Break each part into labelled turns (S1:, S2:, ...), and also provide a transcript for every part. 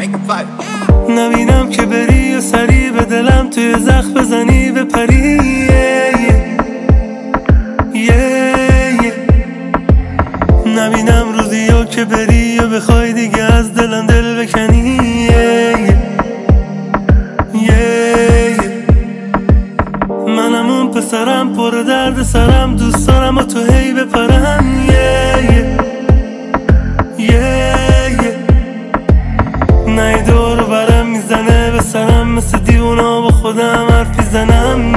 S1: نبینم که بری و سری به دلم توی زخم بزنی بپری. نبینم روزی ها که بری و بخوای دیگه از دلم دل بکنی. منم اون پسرم پر درد سرم، دوست دارم و تو هی بپرم. نه دور برم میزنه به سرم، مثل دیونا با خودم حرف میزنم.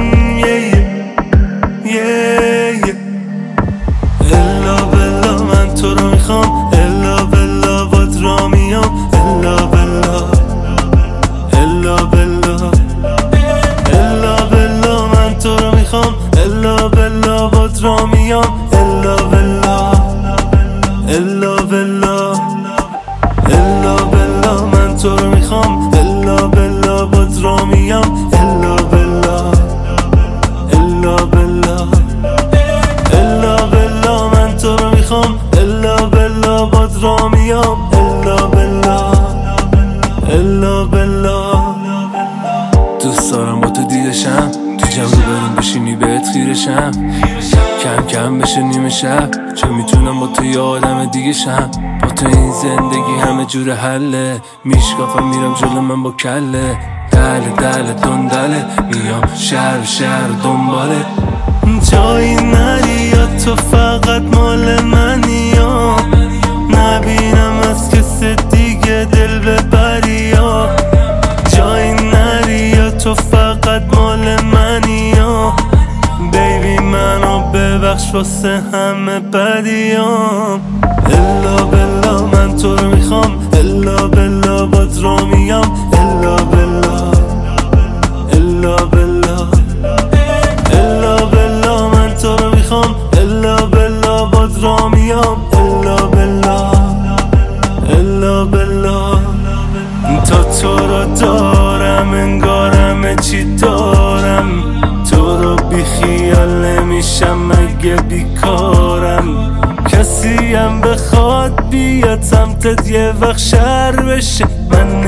S1: الا بلا من تو رو میخوام، الا بلا باد را میام. الا بلا الا بلا الا بلا من تو رو میخوام، الا بلا باد را میام. الا بلا الا بلا الا بلا من تو رو میخوام، الا بلا باد را میام. الا بلا الا بلا الا بلا من تو رو میخوام، الا بلا باد را میام. الا بلا الا بلا دوست دارم با تو دیدشم، تو جمع رو بریم بشینی بهت خیرشم. کم کم بشه نیمه شب، چه میتونم با تو یه آدم دیگه شم. با تو این زندگی همه جور حله، میشکافم میرم جلو من با کله. دله دندله میام شهر شهر دنباله. جایی نری یا تو فقط مال منی، یا نبینم از کسی دیگه دل ببری. یا جایی نری یا تو فقط مال منی، یا بیبی منو ببخش واسه همه بدیام. الا بلا من تو رو میخوام، الا بلا باد را میام. الا بلا الا بلا الا بلا من تو رو میخوام، الا بلا باد را میام. الا بلا الا بلا تا تو رو دارم انگار همه چی دارم، تو رو بی خیال نمیشم مگه بیکارم. کسی هم بخواد بیاد سمتت یه وقت شر بشه، من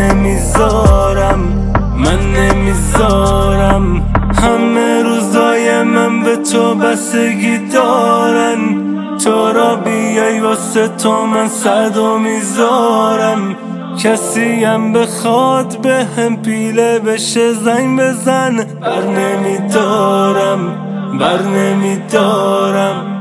S1: نمیذارم. همه روزای من به تو بستگی دارن، تو را بیای واسه تو من صدو میذارم. کسی هم بخواد به هم پیله بشه زنگ بزن، بر نمیدارم